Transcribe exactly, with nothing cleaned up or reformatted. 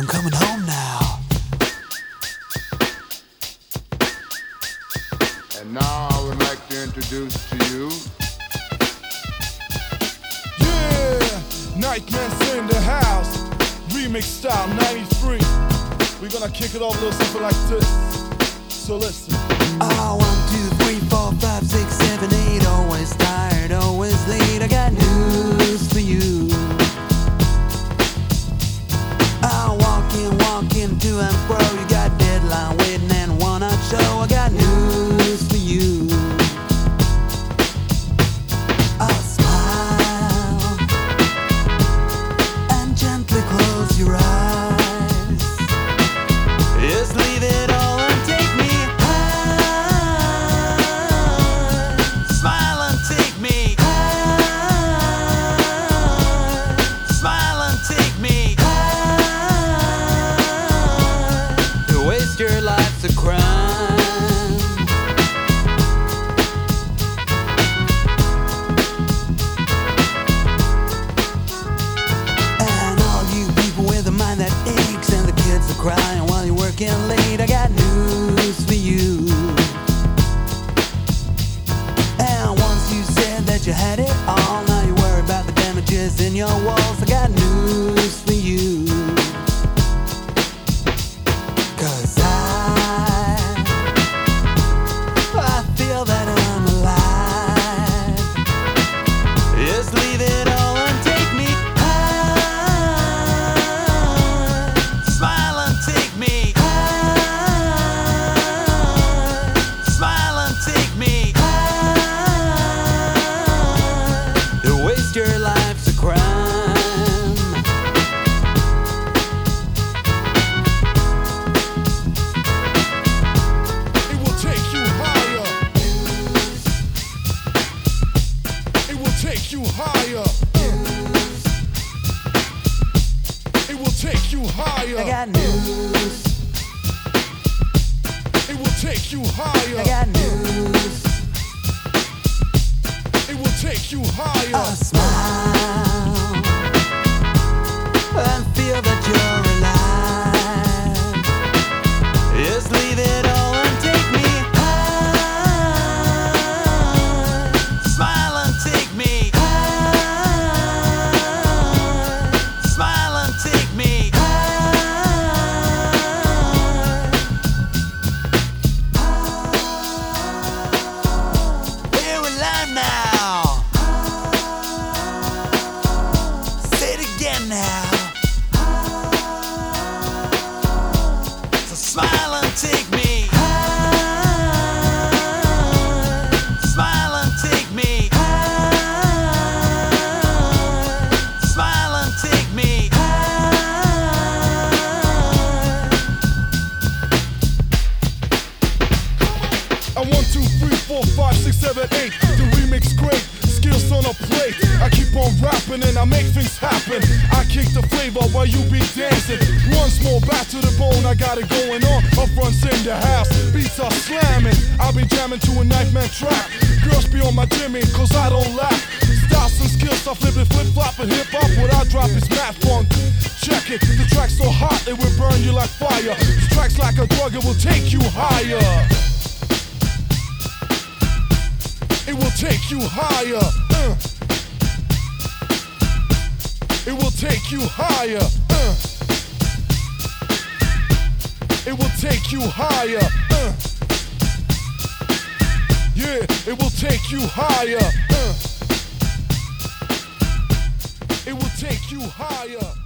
I'm coming home now. And now I would like to introduce to you. Yeah, Nightman's in the house. Remix style ninety-three. We're gonna kick it off a little something like this. So listen. Oh, one, two, three, four, five, six, seven, eight. Always tired, always late. I got news for you. I'm walking, walking to and fro. You got deadline waiting and one out show. I got news for you. I'll smile and gently close your eyes. Just leave it all and take me high. Smile and take me high. Smile and take me high. To waste your life's a crime. And all you people with a mind that aches and the kids are crying while you're working late, I got news for you. And once you said that you had it all, now you worry about the damages in your walls. I got news for you. Cause I, I feel that I'm alive. Just leave it all and take me high. Smile and take me high. Smile and take me high. To waste your life's a crime. It will take you higher. It will take you higher. It will take you higher. I got news. It will take you higher. I got news. It will take you higher. I'll smile and feel that you're alive. Just leave it all and take me high. Smile and take me high. Smile and take me high. Here we live now. Say it again now. So smile and take me high. Smile and take me high. Smile and take me high. I one, two, three, four, five, six, seven, eight. The remix great, skills on a plate. I keep on rapping and I make things happen. I kick the flavor while you be dancing. Once more, back to the bone, I got it going on. Up fronts in the house, beats are slamming. I'll be jamming to a Nightman track. Girls be on my Jimmy, cause I don't lack. Styles and skills, I flip it, flip flop and hip hop. What I drop is mad funk. Check it, the track's so hot it will burn you like fire. This track's like a drug, it will take you higher. It will take you higher. Uh. It will take you higher. Uh. It will take you higher. Uh. Yeah, it will take you higher. Uh. It will take you higher.